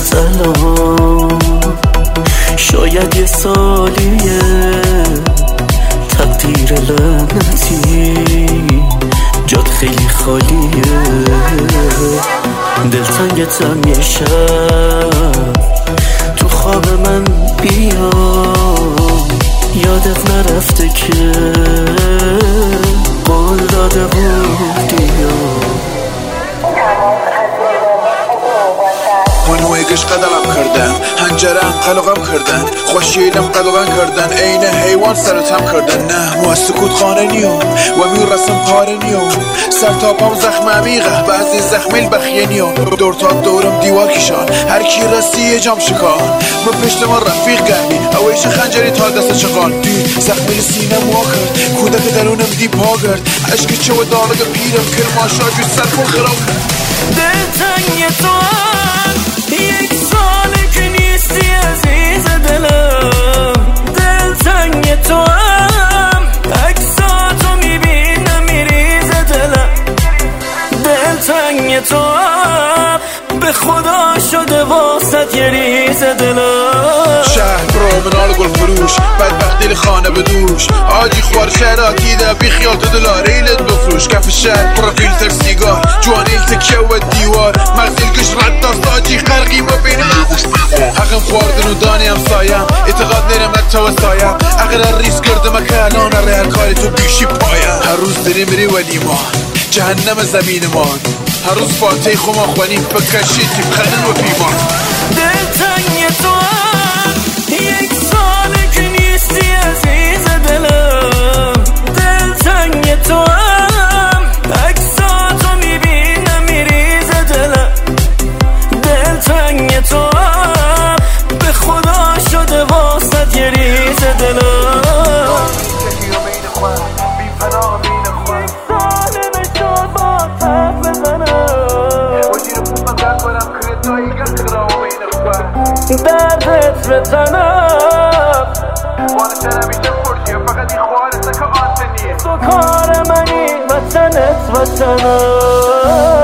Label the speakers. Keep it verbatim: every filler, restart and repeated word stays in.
Speaker 1: سلام. شاید یه سالیه تقدیر لعنتی جات خیلی خالیه. دلتنگتم یه شب تو خواب من بیا، یادت نرفته که قول داده بودی.
Speaker 2: منویگش قدمم کردن، هنجرم قلقم کردن، خوشیلم قلقم کردن، عین حیوان سرتم کردن. نه مو از سکوت خانه نیوم و میرسم پاره نیوم، سر تا پام زخم عمیقه، بعضی زخمیل بخیه نیوم. دور تا دورم دیوار کشان، هر کی رسی یه جام شکان. ما پشت ما رفیق گردی، اویش خنجری تا دست چقان. دی زخمیل سینم وا کرد، کودک درونم دی پا کرد. عشق چه و دالگ پیرم کرماشا جو سر کن خراب کرد.
Speaker 1: دلتنگ تو یک ساله که نیستی عزیز دلم. دلتنگ تو هم عکساتو میبینم میریز دلم. دلتنگ تو هم به خدا شده واسط یه ریز دلم.
Speaker 2: شهر برو منال گل فروش، بدبخت دل خانه بدوش. آجی خوار شهراتی ده بی خیال تو دلا ریلت بفروش. کف شهر پر فیلتر سیگار، جوانیل تکیه و دیوار. مغزیل کش رد داست آجی خرقی ما بین حقم خواردن و دانی هم سایم، اعتقاد نرم نتا و سایم. اگر ریس کردم که الان اره هر کاری تو بیشی پایم. هر روز داری میری ولی ما جهنم زمین ما، هر روز فاتح خما خوانیم بکشی تیم خنن و پیمان.
Speaker 1: دلتنگ تو هم یک ساله که نیستی عزیز دلم. دلتنگ تو هم عکساتو میبینم میریز دلم. دلتنگ تو هم به خدا شده واسط یه ریز دلم. دردت به تنم
Speaker 2: وانه میشه پرشیم، فقط این خوارسته که آنتنیه.
Speaker 1: تو کار منی وطنت وطنم.